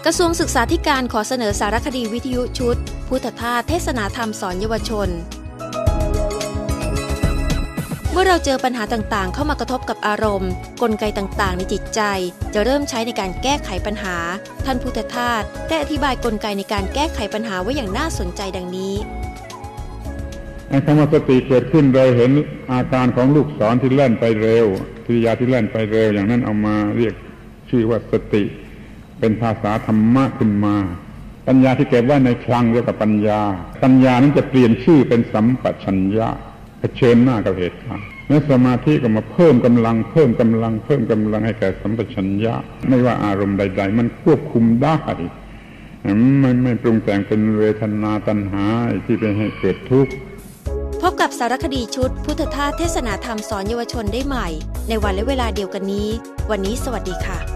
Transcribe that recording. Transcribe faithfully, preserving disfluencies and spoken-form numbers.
กระทรวงศึกษาธิการขอเสนอสารคดีวิทยุชุดพุทธทาสเทศนาธรรมสอนเยาวชนเมื่อเราเจอปัญหาต่างๆเข้ามากระทบกับอารมณ์กลไกต่างๆในจิตใจจะเริ่มใช้ในการแก้ไขปัญหาท่านพุทธทาสได้อธิบายกลไกในการแก้ไขปัญหาไว้อย่างน่าสนใจดังนี้คำว่าสติเกิดขึ้นโดยเห็นอาการของลูกศรที่แล่นไปเร็วกิริยาที่แล่นไปเร็วอย่างนั้นเอามาเรียกชื่อว่าสติเป็นภาษาธรรมะขึ้นมาปัญญาที่เก็บไว้ในคลังเรียกว่าปัญญาปัญญานั้นจะเปลี่ยนชื่อเป็นสัมปชัญญะเผชิญหน้ากับเหตุการณ์และสมาธิก็มาเพิ่มกำลังเพิ่มกำลังเพิ่มกำลังให้แก่สัมปชัญญะไม่ว่าอารมณ์ใดๆมันควบคุมได้ไม่ไม่ปรุงแต่งเป็นเวทนาตัณหาที่เป็นให้เกิดทุกข์พบกับสารคดีชุดพุทธทาสเทศนาธรรมสอนเยาวชนได้ใหม่ในวันและเวลาเดียวกันนี้วันนี้สวัสดีค่ะ